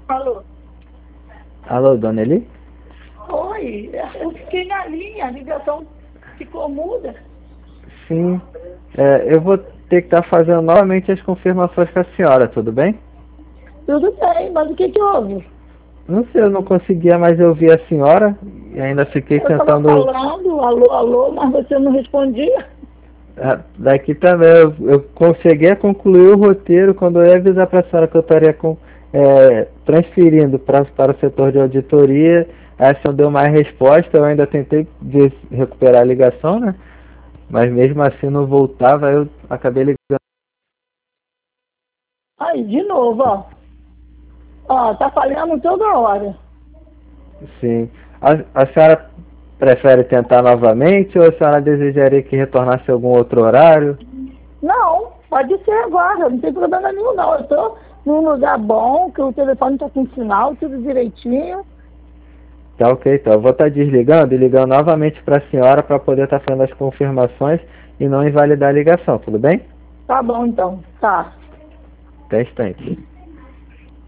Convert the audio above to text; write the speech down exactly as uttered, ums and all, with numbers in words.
Alô? Alô, dona Eli? Oi, eu fiquei na linha, a ligação ficou muda. Sim. É, eu vou ter que estar fazendo novamente as confirmações com a senhora, tudo bem? Tudo bem, mas o que que houve? Não sei, eu não conseguia mais ouvir a senhora e ainda fiquei Eu estava tentando. falando, alô, alô, mas você não respondia. Ah, daqui também, eu, eu consegui concluir o roteiro quando eu ia avisar para a senhora que eu estaria com, é, transferindo pra, para o setor de auditoria. A senhora deu mais resposta, eu ainda tentei ver- recuperar a ligação, né? Mas mesmo assim não voltava, eu acabei ligando. Aí, de novo, ó. Ó, tá falhando toda hora. Sim. A, a senhora prefere tentar novamente ou a senhora desejaria que retornasse algum outro horário? Não, pode ser agora, não tem problema nenhum, não. Eu tô num lugar bom, que o telefone tá com sinal, tudo direitinho. Tá ok, então. Eu vou estar desligando e ligando novamente para a senhora para poder estar fazendo as confirmações e não invalidar a ligação, tudo bem? Tá bom, então. Tá. Até instante.